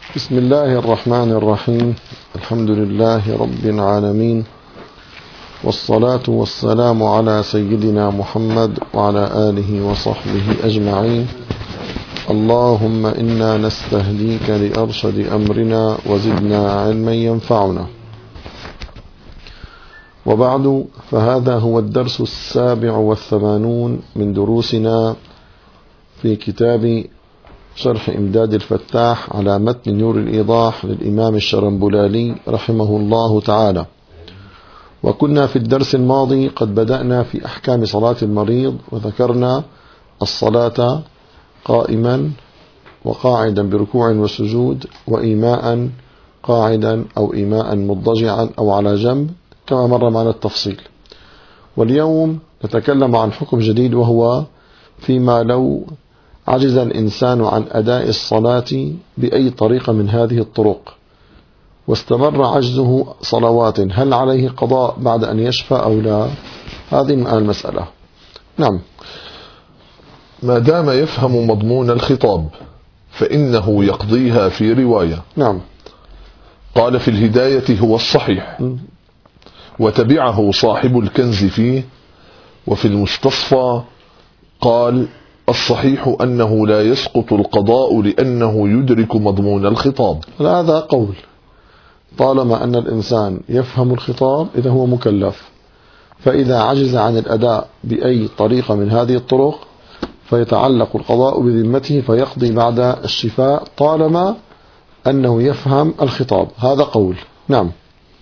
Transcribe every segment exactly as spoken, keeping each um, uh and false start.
بسم الله الرحمن الرحيم. الحمد لله رب العالمين، والصلاة والسلام على سيدنا محمد وعلى آله وصحبه أجمعين. اللهم إنا نستهديك لأرشد أمرنا وزدنا علما ينفعنا. وبعد، فهذا هو الدرس السابع والثمانون من دروسنا في كتاب شرح إمداد الفتاح على متن نور الإيضاح للإمام الشرنبلالي رحمه الله تعالى. وكنا في الدرس الماضي قد بدأنا في أحكام صلاة المريض، وذكرنا الصلاة قائما وقاعدا بركوع وسجود، وإيماء قاعدا أو إيماء مضجعا أو على جنب كما مر معنا التفصيل. واليوم نتكلم عن حكم جديد، وهو فيما لو عجز الإنسان عن أداء الصلاة بأي طريقة من هذه الطرق واستمر عجزه صلوات، هل عليه قضاء بعد أن يشفى أو لا؟ هذه المسألة. نعم. ما دام يفهم مضمون الخطاب فإنه يقضيها في رواية. نعم. قال في الهداية هو الصحيح، وتبعه صاحب الكنز فيه. وفي المستصفى قال الصحيح أنه لا يسقط القضاء لأنه يدرك مضمون الخطاب. هذا قول، طالما أن الإنسان يفهم الخطاب إذا هو مكلف، فإذا عجز عن الأداء بأي طريقة من هذه الطرق فيتعلق القضاء بذمته فيقضي بعد الشفاء طالما أنه يفهم الخطاب. هذا قول. نعم.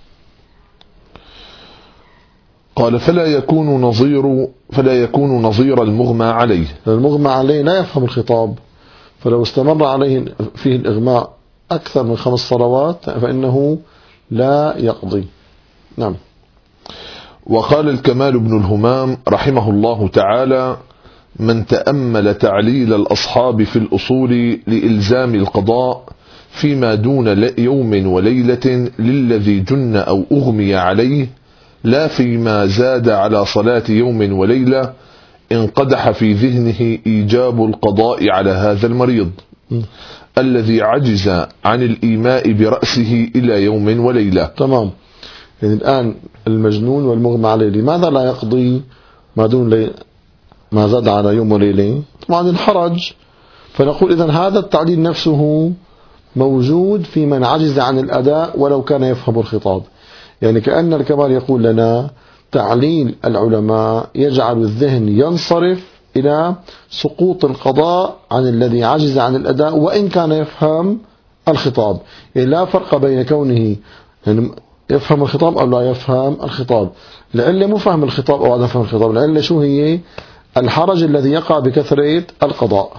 قال فلا يكون نظير فلا يكون نظير المغمى عليه. المغمى عليه لا يفهم الخطاب، فلو استمر عليه فيه الإغماء أكثر من خمس صلوات فإنه لا يقضي. نعم. وقال الكمال بن الهمام رحمه الله تعالى: من تأمل تعليل الأصحاب في الأصول لإلزام القضاء فيما دون يوم وليلة للذي جن أو أغمي عليه، لا فيما زاد على صلاة يوم وليلة، انقدح في ذهنه إيجاب القضاء على هذا المريض م. الذي عجز عن الإيماء برأسه إلى يوم وليلة. تمام. يعني الآن المجنون والمغمى عليه لماذا لا يقضي ما دون لي... ما زاد على يوم وليلة؟ طبعا الحرج. فنقول إذن هذا التعليل نفسه موجود في من عجز عن الأداء ولو كان يفهم الخطاب. يعني كأن الكمال يقول لنا تعليل العلماء يجعل الذهن ينصرف إلى سقوط القضاء عن الذي عجز عن الأداء وإن كان يفهم الخطاب. يعني لا فرق بين كونه يعني يفهم الخطاب أو لا يفهم الخطاب. لأن مو فهم الخطاب أو عدم فهم الخطاب، لأن شو هي الحرج الذي يقع بكثرة القضاء،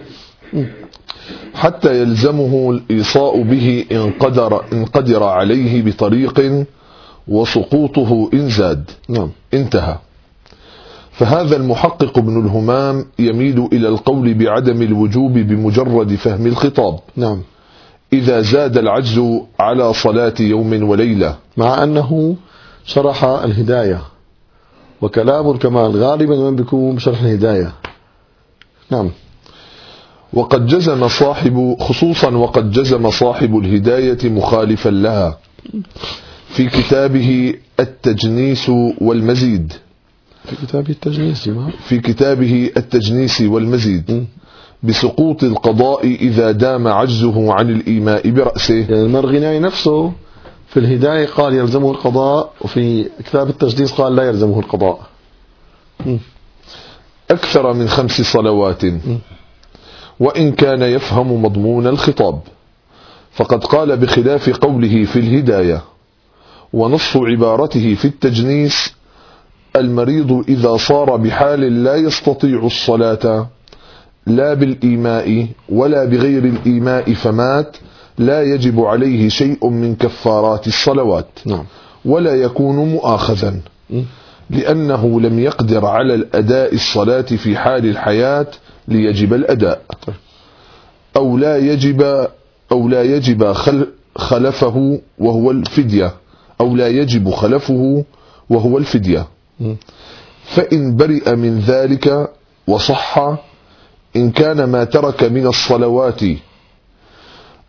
حتى يلزمه الإيصاء به إن قدر, إن قدر عليه بطريق وسقوطه إن زاد. نعم. انتهى. فهذا المحقق ابن الهمام يميل إلى القول بعدم الوجوب بمجرد فهم الخطاب. نعم. إذا زاد العجز على صلاة يوم وليلة، مع أنه شرح الهداية، وكلام الكمال غالبا من بيكون بشرح الهداية. نعم. وقد جزم صاحب خصوصا وقد جزم صاحب الهداية مخالفا لها في كتابه التجنيس والمزيد. في كتابه التجنيس في كتابه التجنيس والمزيد م. بسقوط القضاء إذا دام عجزه عن الإيماء برأسه. يعني المرغناي نفسه في الهداية قال يلزمه القضاء، وفي كتاب التجنيس قال لا يلزمه القضاء. م. أكثر من خمس صلوات م. وإن كان يفهم مضمون الخطاب، فقد قال بخلاف قوله في الهداية. ونص عبارته في التجنيس: المريض إذا صار بحال لا يستطيع الصلاة لا بالإيماء ولا بغير الإيماء فمات، لا يجب عليه شيء من كفارات الصلوات. نعم. ولا يكون مؤاخذا لأنه لم يقدر على الأداء الصلاة في حال الحياة ليجب الأداء، أو لا يجب أو لا يجب خلفه وهو الفدية أو لا يجب خلفه وهو الفدية. فإن برئ من ذلك وصح إن كان ما ترك من الصلوات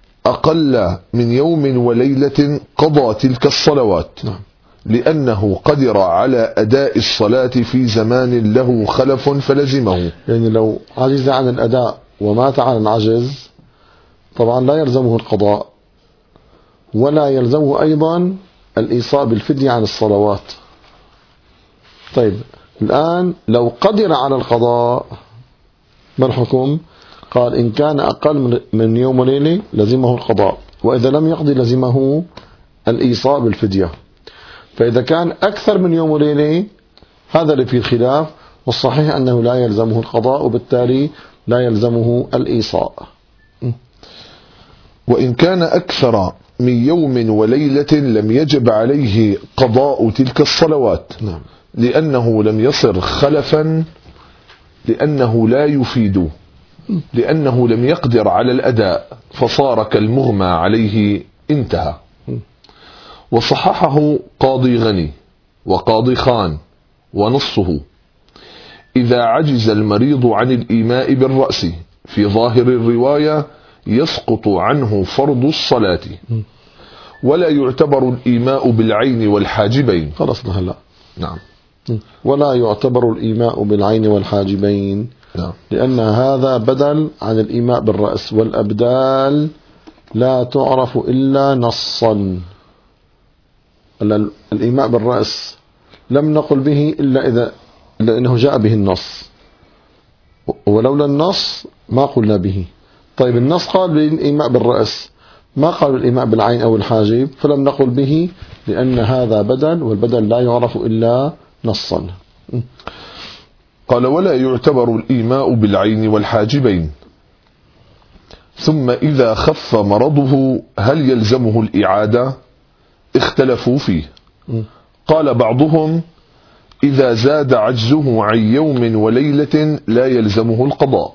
أقل من يوم وليلة قضى تلك الصلوات، نعم. لأنه قدر على أداء الصلاة في زمان له خلف فلزمه. يعني لو عجز عن الأداء ومات عن العجز طبعا لا يلزمه القضاء، ولا يلزمه أيضا الإيصاء بالفدية عن الصلوات. طيب الآن لو قدر على القضاء ما الحكم؟ قال إن كان أقل من يوم وليلة لزمه القضاء، وإذا لم يقضي لزمه الإيصاء بالفدية. فإذا كان أكثر من يوم وليلة هذا اللي فيه الخلاف، والصحيح أنه لا يلزمه القضاء، وبالتالي لا يلزمه الإيصاء. وإن كان أكثر من يوم وليلة لم يجب عليه قضاء تلك الصلوات، نعم. لأنه لم يصر خلفا، لأنه لا يفيد، لأنه لم يقدر على الأداء فصار كالمغمى عليه، انتهى. وصححه قاضي غني وقاضي خان ونصه: إذا عجز المريض عن الإيماء بالرأس في ظاهر الرواية يسقط عنه فرض الصلاة، ولا يعتبر الإيماء بالعين والحاجبين. خلصنا هلا. نعم. ولا يعتبر الإيماء بالعين والحاجبين، نعم. لأن هذا بدل عن الإيماء بالرأس، والأبدال لا تعرف إلا نصا. الإيماء بالرأس لم نقل به إلا إذا لأنه جاء به النص، ولولا النص ما قلنا به. طيب النص قال بالإيماء بالرأس، ما قال بالإيماء بالعين أو الحاجب، فلم نقل به لأن هذا بدل، والبدل لا يعرف إلا نصا. قال: ولا يعتبر الإيماء بالعين والحاجبين. ثم إذا خف مرضه هل يلزمه الإعادة؟ اختلفوا فيه. قال بعضهم: إذا زاد عجزه عن يوم وليلة لا يلزمه القضاء،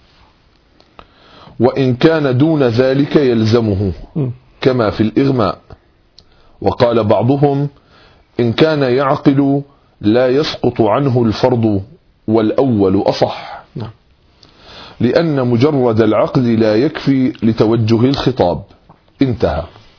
وإن كان دون ذلك يلزمه كما في الإغماء. وقال بعضهم: إن كان يعقل لا يسقط عنه الفرض، والأول أصح، لأن مجرد العقل لا يكفي لتوجه الخطاب، انتهى.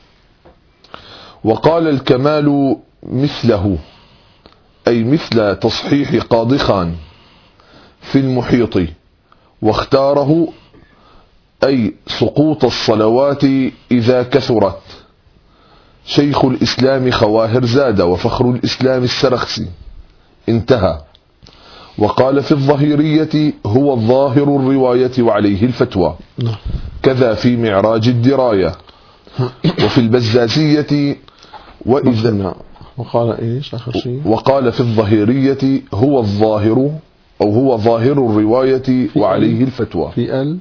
وقال الكمال مثله، أي مثل تصحيح قاضي خان في المحيط، واختاره أي سقوط الصلوات إذا كثرت شيخ الإسلام خواهر زاد وفخر الإسلام السرخسي، انتهى. وقال في الظهيرية هو الظاهر الرواية وعليه الفتوى، كذا في معراج الدراية. وفي البزازية وإذا وقال إيش آخر شيء؟ وقال في الظهيرية هو الظاهر أو هو ظاهر الرواية وعليه الفتوى. في ال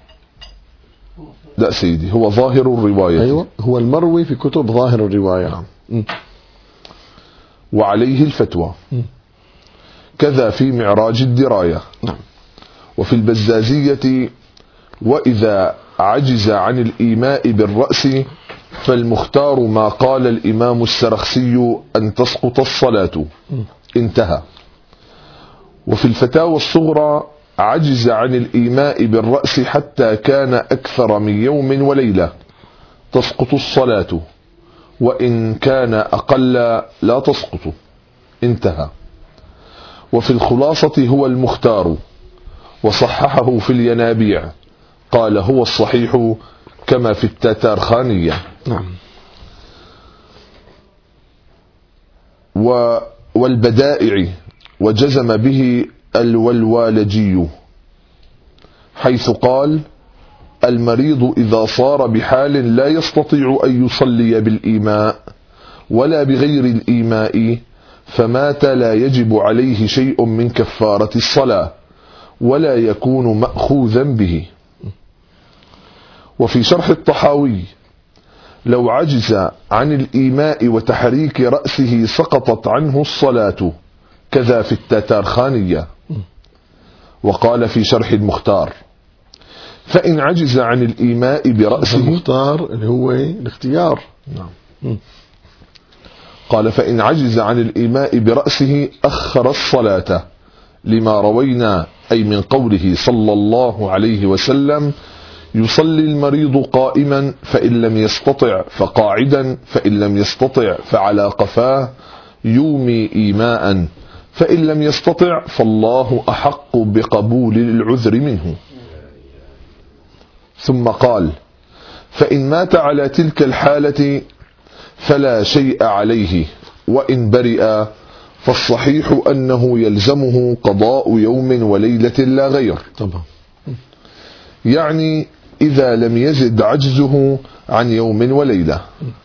لا سيدي، هو ظاهر الرواية. أيوة، هو المروي في كتب ظاهر الرواية. نعم. وعليه الفتوى، كذا في معراج الدراية. نعم. وفي البزازية وإذا عجز عن الإيماء بالرأس فالمختار ما قال الإمام السرخسي أن تسقط الصلاة، انتهى. وفي الفتاوى الصغرى عجز عن الإيماء بالرأس حتى كان أكثر من يوم وليلة تسقط الصلاة، وإن كان أقل لا تسقط، انتهى. وفي الخلاصة هو المختار، وصححه في الينابيع، قال هو الصحيح كما في التتار خانية. نعم. و والبدائع وجزم به الولوالجي، حيث قال: المريض إذا صار بحال لا يستطيع أن يصلي بالإيماء ولا بغير الإيماء فمات لا يجب عليه شيء من كفارة الصلاة ولا يكون مأخوذا به. وفي شرح الطحاوي: لو عجز عن الإيماء وتحريك رأسه سقطت عنه الصلاة، كذا في التتار خانية. وقال في شرح المختار: فإن عجز عن الإيماء برأسه، المختار اللي هو الاختيار. نعم. قال: فإن عجز عن الإيماء برأسه أخر الصلاة، لما روينا أي من قوله صلى الله عليه وسلم: يصلي المريض قائما فإن لم يستطع فقاعدا، فإن لم يستطع فعلى قفاه، يومي إيماء، فإن لم يستطع فالله أحق بقبول العذر منه. ثم قال: فإن مات على تلك الحالة فلا شيء عليه، وإن برئ فالصحيح أنه يلزمه قضاء يوم وليلة لا غير. طبعا. يعني إذا لم يزد عجزه عن يوم وليلة.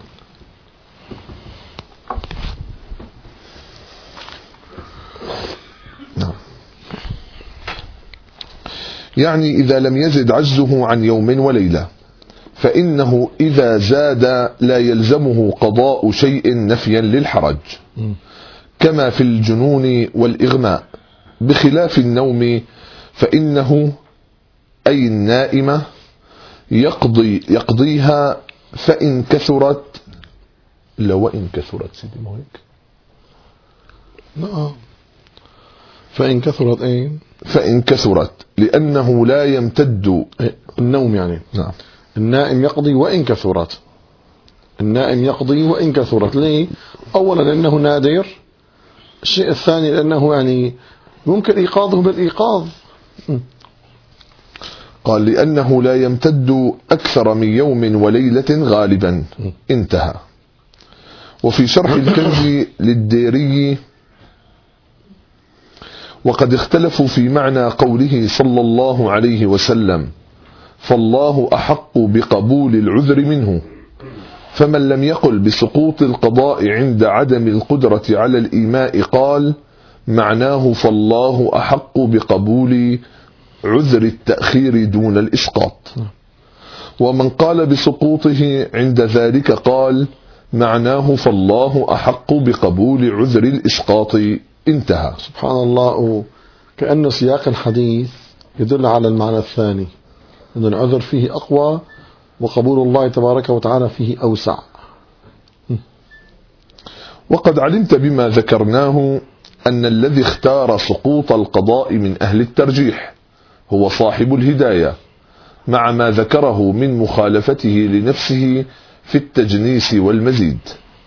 يعني إذا لم يزد عجزه عن يوم وليلة، فإنه إذا زاد لا يلزمه قضاء شيء نفيا للحرج، كما في الجنون والإغماء، بخلاف النوم فإنه أي النائمة يقضي يقضيها فإن كثرت. لو إن كثرت سيدي ما هيك. لا، فإن كثرت أي فإن كثرت لأنه لا يمتد النوم، يعني نعم. النائم يقضي وإن كثرت، النائم يقضي وإن كثرت. ليه؟ أولا لأنه نادر، الشيء الثاني لأنه يعني ممكن إيقاظه بالإيقاظ. قال: لأنه لا يمتد أكثر من يوم وليلة غالبا. انتهى. وفي شرح الكنز للديري: وقد اختلفوا في معنى قوله صلى الله عليه وسلم: فالله أحق بقبول العذر منه. فمن لم يقل بسقوط القضاء عند عدم القدرة على الإيماء قال معناه فالله أحق بقبول عذر التأخير دون الإسقاط. ومن قال بسقوطه عند ذلك قال معناه فالله أحق بقبول عذر الإسقاط. انتهى. سبحان الله، كأن سياق الحديث يدل على المعنى الثاني، أن العذر فيه أقوى وقبول الله تبارك وتعالى فيه أوسع. وقد علمت بما ذكرناه أن الذي اختار سقوط القضاء من أهل الترجيح هو صاحب الهداية، مع ما ذكره من مخالفته لنفسه في التجنيس والمزيد،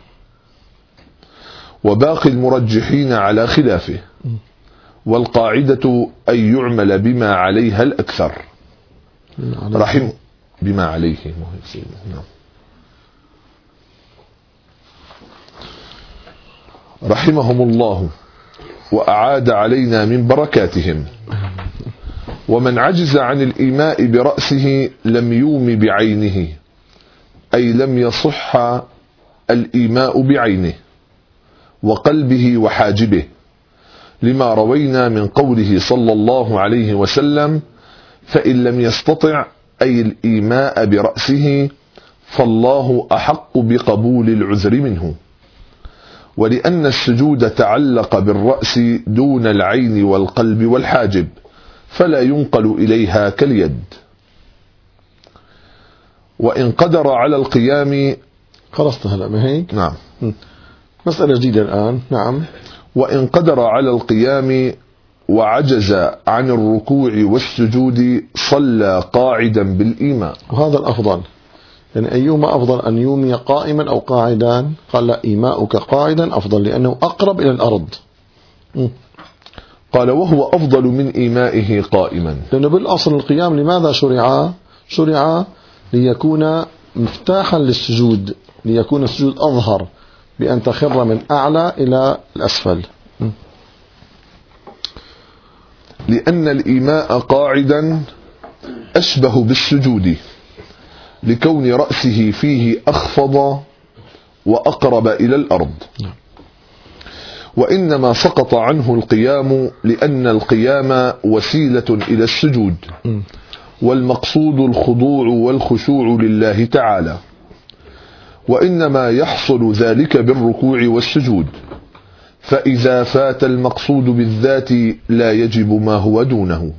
وباقي المرجحين على خلافه. والقاعدة أن يعمل بما عليها الأكثر. رحم بما عليه نعم. رحمهم الله وأعاد علينا من بركاتهم. ومن عجز عن الإيماء برأسه لم يوم بعينه، أي لم يصح الإيماء بعينه وقلبه وحاجبه، لما روينا من قوله صلى الله عليه وسلم: فإن لم يستطع أي الإيماء برأسه فالله أحق بقبول العذر منه. ولأن السجود تعلق بالرأس دون العين والقلب والحاجب، فلا ينقل إليها كاليد. وإن قدر على القيام. خلصت هلا ما هيك؟ نعم. مسألة جديدة الآن. نعم. وإن قدر على القيام وعجز عن الركوع والسجود صلى قاعدا بالإيماء. وهذا الأفضل، يعني أيهما أفضل، أن يومي قائما أو قاعدا؟ قال لا، إيماؤك قاعدا أفضل لأنه أقرب إلى الأرض. م. قال: وهو أفضل من إيمائه قائما، لأنه بالأصل القيام لماذا شرع؟ شرع ليكون مفتاحا للسجود، ليكون السجود أظهر بأن تخر من أعلى إلى الأسفل. م. لأن الإيماء قاعدا أشبه بالسجود، لكون رأسه فيه أخفض وأقرب إلى الأرض. وإنما سقط عنه القيام لأن القيام وسيلة إلى السجود، والمقصود الخضوع والخشوع لله تعالى، وإنما يحصل ذلك بالركوع والسجود، فإذا فات المقصود بالذات لا يجب ما هو دونه.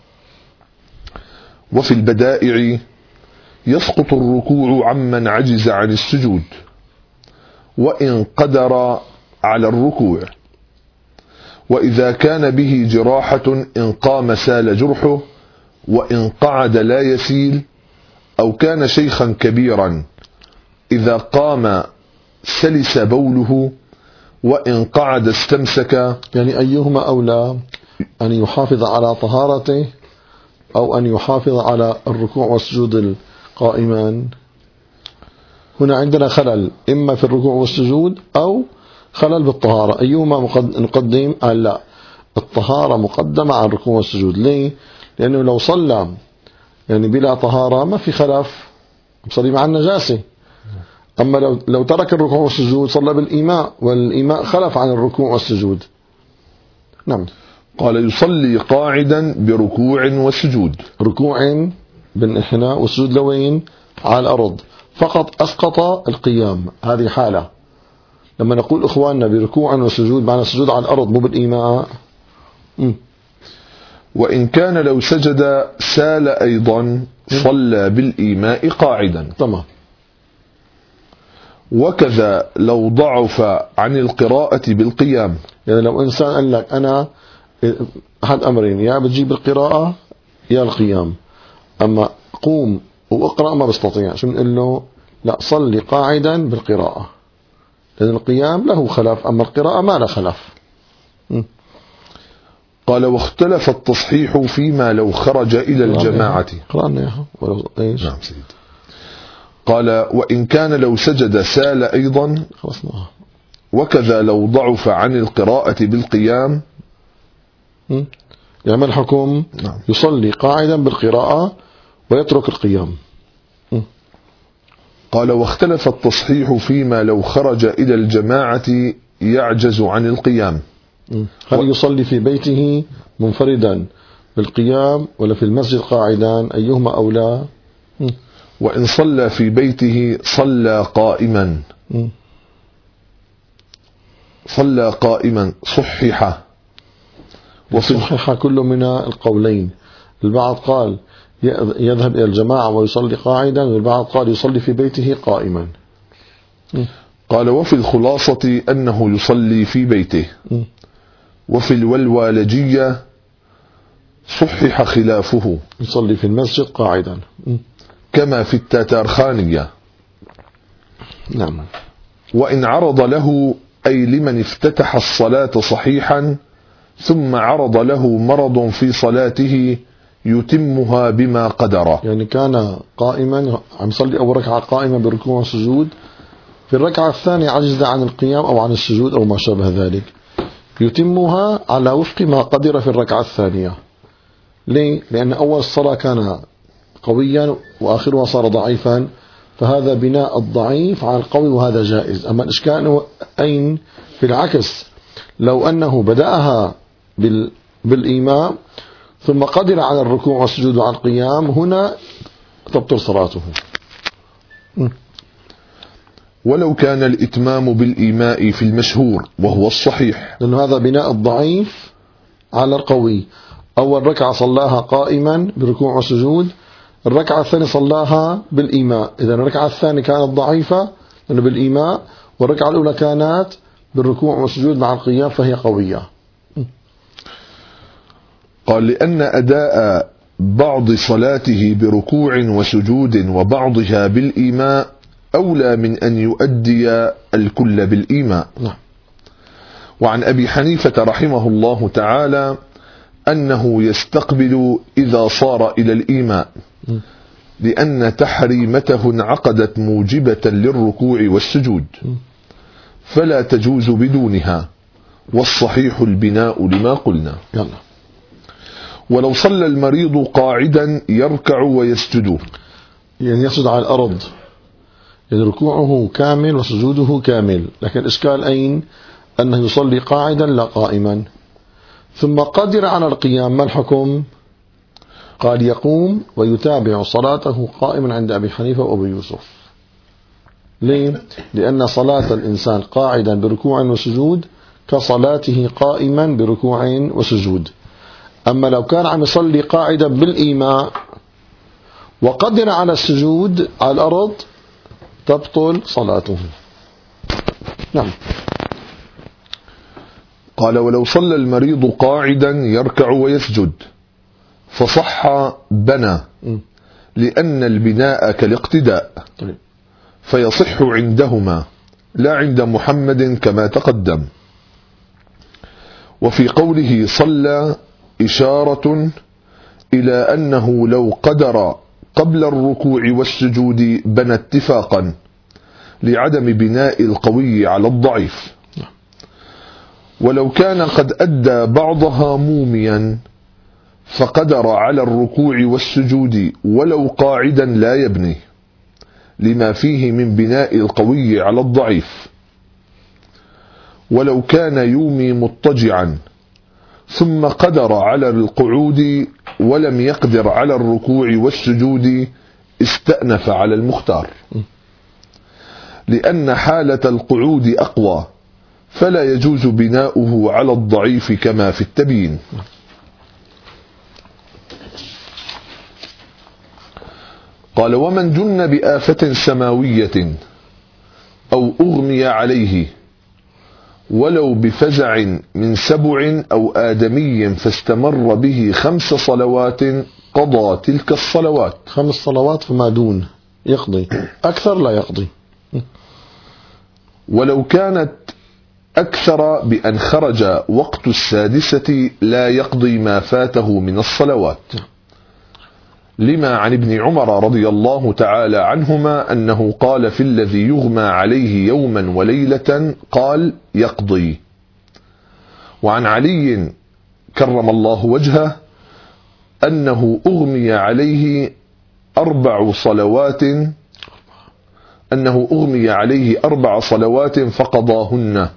وفي البدائع يسقط الركوع عمن عجز عن السجود وإن قدر على الركوع، وإذا كان به جراحة إن قام سال جرحه، وإن قعد لا يسيل، أو كان شيخا كبيرا إذا قام سلس بوله وإن قعد استمسك. يعني أيهما أولى، أن يحافظ على طهارته أو أن يحافظ على الركوع والسجود قائما؟ هنا عندنا خلل إما في الركوع والسجود أو خلل بالطهارة، أيهما نقدم؟ قال لا، الطهارة مقدمة على الركوع والسجود. ليه؟ لأنه لو صلى يعني بلا طهارة ما في خلاف، صلي مع النجاسة. أما لو لو ترك الركوع والسجود صلى بالإيماء، والإيماء خلف عن الركوع والسجود. نعم. قال يصلي قاعدا بركوع وسجود. ركوع بالانحناء والسجود لوين؟ على الأرض، فقط أسقط القيام. هذه حالة. لما نقول إخواننا بركوع وسجود معنى السجود على الأرض مو بالإيماء. م. وإن كان لو سجد سال أيضا صلى بالإيماء قاعدا. تمام. وكذا لو ضعف عن القراءة بالقيام. يعني لو إنسان قال لك أنا أحد أمرين، يا بتجيب القراءة يا القيام، أما قوم وأقرأ ما بستطيع، شو نقول له؟ لا، صلي قاعدا بالقراءة، لأن القيام له خلاف أما القراءة ما له خلاف. م. قال واختلف التصحيح فيما لو خرج إلى الجماعة. قرأنا إياها ولو إيش؟ نعم سيد. قال وإن كان لو سجد سال أيضا. خلصناها. وكذا لو ضعف عن القراءة بالقيام. م. يعمل حكم. نعم. يصلي قاعدا بالقراءة ويترك القيام. م. قال واختلف التصحيح فيما لو خرج إلى الجماعة يعجز عن القيام. هل و... يصلي في بيته منفردا بالقيام ولا في المسجد قاعدا؟ أيهما أولى؟ م. وإن صلى في بيته صلى قائما. م. صلى قائما صحح. وصحح كل من القولين. البعض قال يذهب إلى الجماعة ويصلي قاعدا، والبعض قال يصلي في بيته قائما. م. قال وفي الخلاصة أنه يصلي في بيته. م. وفي الولوالجية صحح خلافه، يصلي في المسجد قاعدا. م. كما في التتارخانية. نعم. وإن عرض له، أي لمن افتتح الصلاة صحيحا ثم عرض له مرض في صلاته يتمها بما قدر. يعني كان قائما عم يصلي أول ركعة قائمة بركوع وسجود، في الركعة الثانية عجز عن القيام أو عن السجود أو ما شابه ذلك، يتمها على وفق ما قدر في الركعة الثانية. ليه؟ لأن أول الصلاة كان قويا وآخرها صار ضعيفا، فهذا بناء الضعيف على القوي وهذا جائز. أما الإشكال أين؟ في العكس، لو أنه بدأها بال بالإيماء ثم قدر على الركوع والسجود وعلى القيام، هنا تبطل صلاته. م. ولو كان الإتمام بالإيماء في المشهور وهو الصحيح، لأن هذا بناء الضعيف على القوي. أول ركعة صلاها قائما بركوع وسجود، الركعة الثانية صلاها بالإيماء، إذا الركعة الثانية كانت ضعيفة لأنه بالإيماء، والركعة الأولى كانت بالركوع والسجود مع القيام فهي قوية. قال لأن أداء بعض صلاته بركوع وسجود وبعضها بالإيماء أولى من أن يؤدي الكل بالإيماء. نعم. وعن أبي حنيفة رحمه الله تعالى أنه يستقبل إذا صار إلى الإيماء، لأن تحريمته انعقدت موجبة للركوع والسجود، فلا تجوز بدونها، والصحيح البناء لما قلنا. يلا. ولو صلى المريض قاعدا يركع ويسجد، يعني يسجد على الأرض، يعني ركوعه كامل وسجوده كامل، لكن الإشكال أين؟ أنه يصلي قاعدا لا قائما، ثم قدر على القيام، ما الحكم؟ قال يقوم ويتابع صلاته قائما عند أبي حنيفة وأبي يوسف. ليه؟ لأن صلاة الإنسان قاعدا بركوع وسجود كصلاته قائما بركوع وسجود. أما لو كان عم يصلي قاعدا بالإيماء وقدر على السجود على الأرض تبطل صلاته. نعم. قال ولو صلى المريض قاعدا يركع ويسجد فصح بنى، لأن البناء كالاقتداء طيب. فيصح عندهما لا عند محمد كما تقدم. وفي قوله صلى إشارة إلى أنه لو قدر قبل الركوع والسجود بنى اتفاقا لعدم بناء القوي على الضعيف. ولو كان قد أدى بعضها موميا فقدر على الركوع والسجود ولو قاعدا لا يبني لما فيه من بناء القوي على الضعيف. ولو كان يومي مضطجعا ثم قدر على القعود ولم يقدر على الركوع والسجود استأنف على المختار، لأن حالة القعود أقوى فلا يجوز بناؤه على الضعيف كما في التبيين. قال: ومن جن بآفة سماوية أو أغمي عليه ولو بفزع من سبع أو آدمي فاستمر به خمس صلوات قضى تلك الصلوات. خمس صلوات فما دون يقضي، أكثر لا يقضي. ولو كانت أكثر بأن خرج وقت السادسة لا يقضي ما فاته من الصلوات، لما عن ابن عمر رضي الله تعالى عنهما أنه قال في الذي يغمى عليه يوما وليلة قال يقضي. وعن علي كرم الله وجهه أنه أغمي عليه أربع صلوات أنه أغمي عليه أربع صلوات فقضاهن.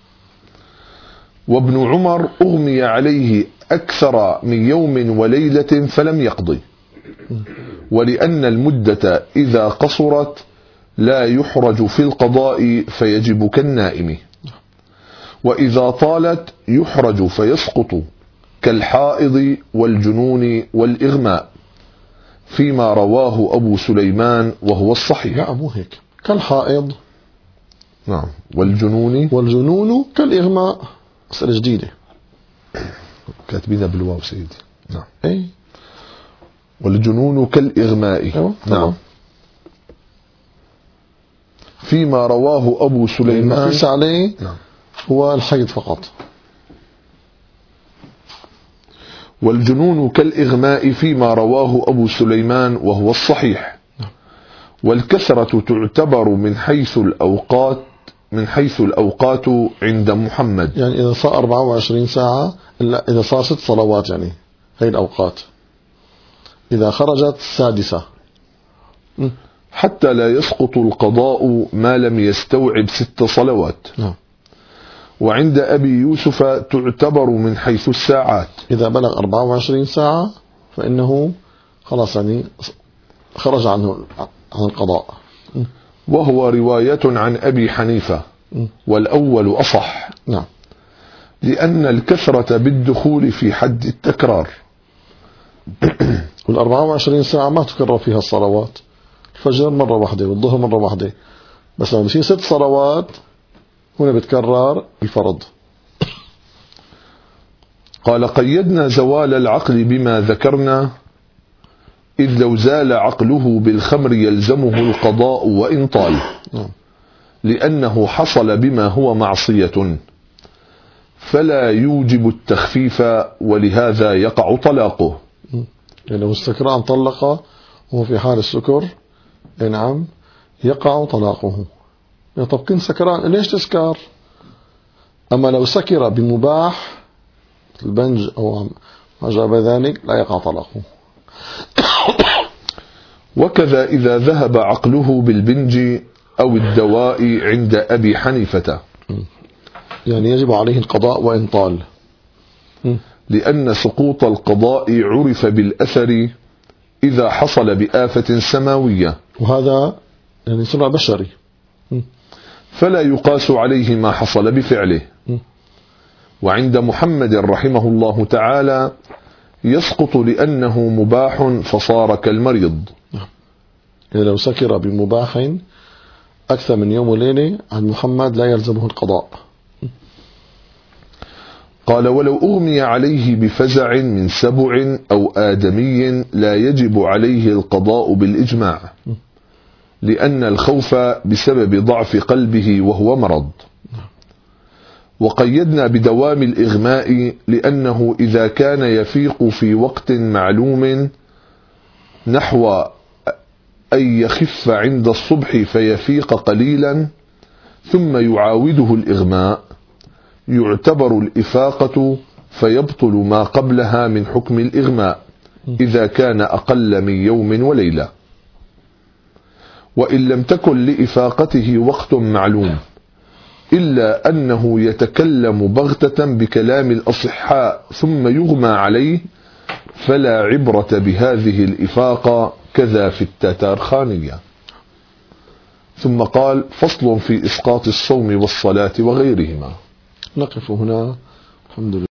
وابن عمر أغمي عليه أكثر من يوم وليلة فلم يقضي، ولأن المدة إذا قصرت لا يحرج في القضاء فيجب كالنائم، وإذا طالت يحرج فيسقط كالحائض والجنون والإغماء، فيما رواه أبو سليمان وهو الصحيح. لا أبو هيك كالحائض نعم والجنون والجنون كالإغماء. مسألة جديدة كاتبينها بالواو سيدي. نعم أي والجنون كالإغماء. أيوة. نعم فيما رواه أبو سليمان. المقيس عليه نعم. هو الحيض فقط. والجنون كالإغماء فيما رواه أبو سليمان وهو الصحيح. والكثرة تعتبر من حيث الأوقات من حيث الأوقات عند محمد، يعني إذا صار أربعة وعشرين ساعة، لا إذا صار ست صلوات يعني هي الأوقات، إذا خرجت السادسة حتى لا يسقط القضاء ما لم يستوعب ست صلوات. نعم. وعند أبي يوسف تعتبر من حيث الساعات، إذا بلغ أربعة وعشرين ساعة فإنه خلاص يعني خرج عنه عن القضاء. وهو رواية عن أبي حنيفة، والأول أصح. نعم. لأن الكثرة بالدخول في حد التكرار. والأربعة وعشرين ساعة ما تكرر فيها الصلوات، الفجر مرة واحدة والظهر مرة واحدة، بس لما بصير ست صلوات هنا بتكرر الفرض. قال: قيدنا زوال العقل بما ذكرنا، إذ لو زال عقله بالخمر يلزمه القضاء وإن طال، لأنه حصل بما هو معصية فلا يوجب التخفيف، ولهذا يقع طلاقه. يعني لو السكران طلق وهو في حال السكر، نعم يقع طلاقه. يعني طب كنت سكران ليش تسكر؟ أما لو سكر بمباح البنج أو ما جاب ذلك لا يقع طلاقه. وكذا إذا ذهب عقله بالبنج أو الدواء عند أبي حنيفة، يعني يجب عليه القضاء وإن طال، لأن سقوط القضاء عرف بالأثر إذا حصل بآفة سماوية، وهذا يعني صنع بشري، فلا يقاس عليه ما حصل بفعله. وعند محمد رحمه الله تعالى يسقط لأنه مباح فصار كالمريض. يعني لو سكر بمباح أكثر من يوم وليلة عن محمد لا يلزمه القضاء. قال: ولو أغمي عليه بفزع من سبع أو آدمي لا يجب عليه القضاء بالإجماع، لأن الخوف بسبب ضعف قلبه وهو مرض. وقيدنا بدوام الإغماء لأنه إذا كان يفيق في وقت معلوم نحو أن يخف عند الصبح فيفيق قليلا ثم يعاوده الإغماء يعتبر الإفاقة فيبطل ما قبلها من حكم الإغماء إذا كان أقل من يوم وليلة. وإن لم تكن لإفاقته وقت معلوم إلا أنه يتكلم بغتة بكلام الأصحاء ثم يغمى عليه فلا عبرة بهذه الإفاقة، كذا في التتارخانية. ثم قال: فصل في إسقاط الصوم والصلاة وغيرهما. نقف هنا. الحمد لله.